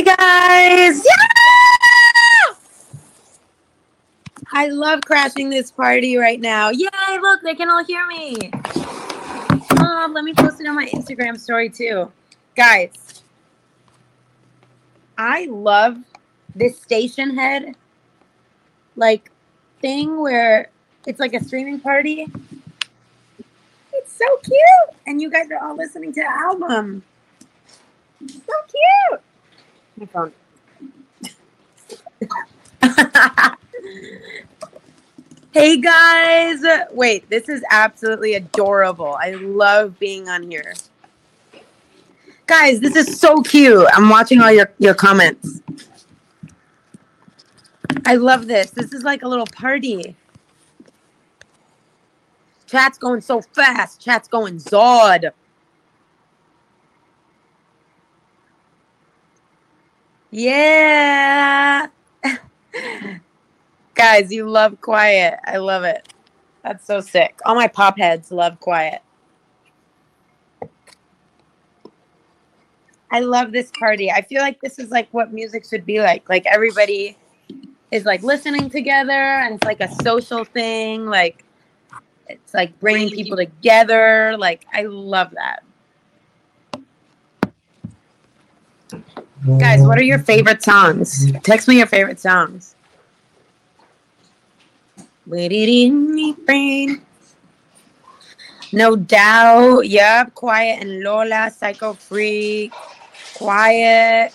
guys! Yeah! I love crashing this party right now. Yay! Look, they can all hear me. Let me post it on my Instagram story too. Guys, I love this station head like thing where it's like a streaming party. It's so cute. And you guys are all listening to the album. So cute. My phone. Hey guys. Wait, this is absolutely adorable. I love being on here. Guys, this is so cute. I'm watching all your comments. I love this. This is like a little party. Chat's going so fast. Chat's going Zod. Yeah. Guys, you love quiet. I love it. That's so sick. All my pop heads love quiet. I love this party. I feel like this is like what music should be like. Like everybody is like listening together and it's like a social thing. Like it's like bringing people together. Like I love that. Guys, what are your favorite songs? Text me your favorite songs. Wait it in me brain. No Doubt. Yup. Quiet and Lola. Psycho Freak. Quiet.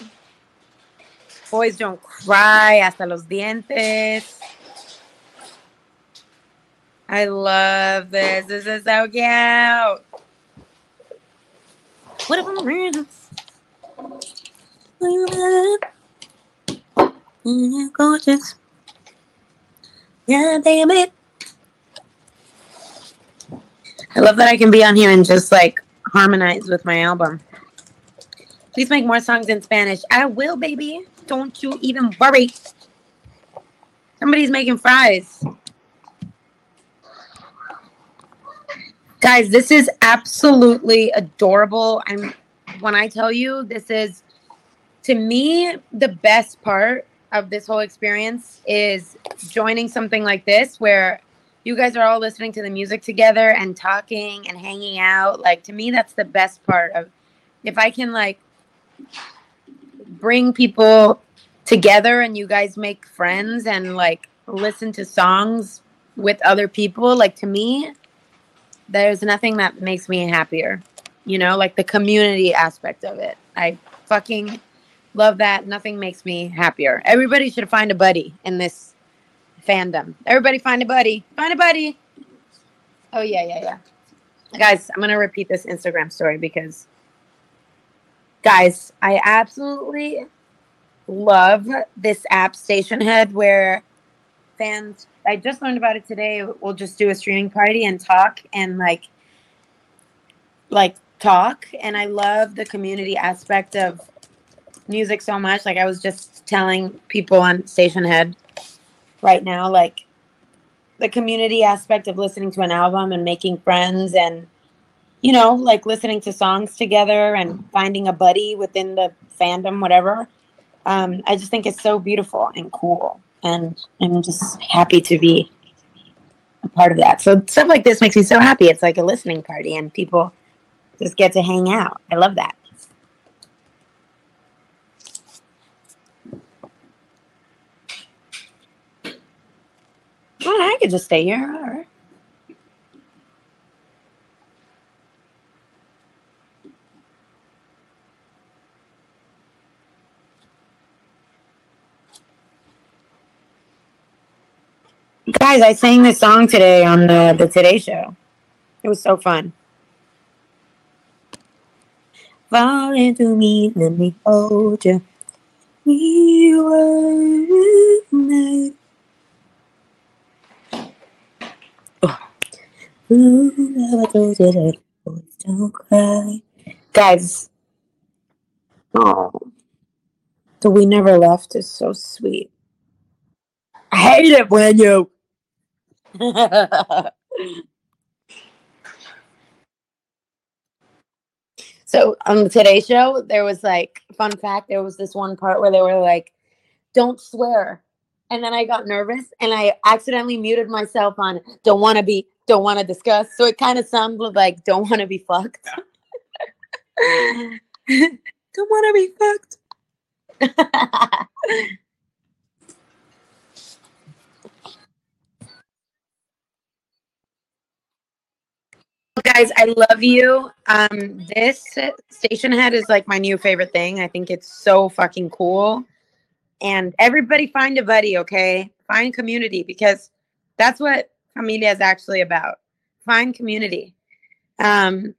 Boys Don't Cry. Hasta los dientes. I love this. This is so cute. What about gorgeous? Yeah, damn it. I love that I can be on here and just like harmonize with my album. Please make more songs in Spanish. I will, baby. Don't you even worry. Somebody's making fries. Guys, this is absolutely adorable. When I tell you, this is, to me, the best part of this whole experience is joining something like this where you guys are all listening to the music together and talking and hanging out. Like, to me, that's the best part of, if I can like bring people together and you guys make friends and like listen to songs with other people, like, to me, there's nothing that makes me happier. You know, like the community aspect of it. I fucking love that. Nothing makes me happier. Everybody should find a buddy in this fandom. Everybody find a buddy. Find a buddy. Oh, yeah. Guys, I'm going to repeat this Instagram story because, guys, I absolutely love this app Stationhead where fans, I just learned about it today, will just do a streaming party and talk and like talk. And I love the community aspect of music so much. Like I was just telling people on Stationhead right now, like the community aspect of listening to an album and making friends and, you know, like listening to songs together and finding a buddy within the fandom, whatever. I just think it's so beautiful and cool. And I'm just happy to be a part of that. So stuff like this makes me so happy. It's like a listening party and people just get to hang out. I love that. Well, I could just stay here. All right. Guys, I sang this song today on the Today Show. It was so fun. Fall into me, let me hold you. We were night. Ooh, I told you that boys don't cry. Guys, oh, the We Never Left is so sweet. I hate it when you. So on the Today Show, there was like, fun fact, there was this one part where they were like, don't swear. And then I got nervous and I accidentally muted myself on don't want to discuss. So it kind of sounded like don't want to be fucked. Don't want to be fucked. Guys, I love you. This station head is like my new favorite thing. I think it's so fucking cool. And everybody find a buddy, okay? Find community, because that's what Familia is actually about. Find community.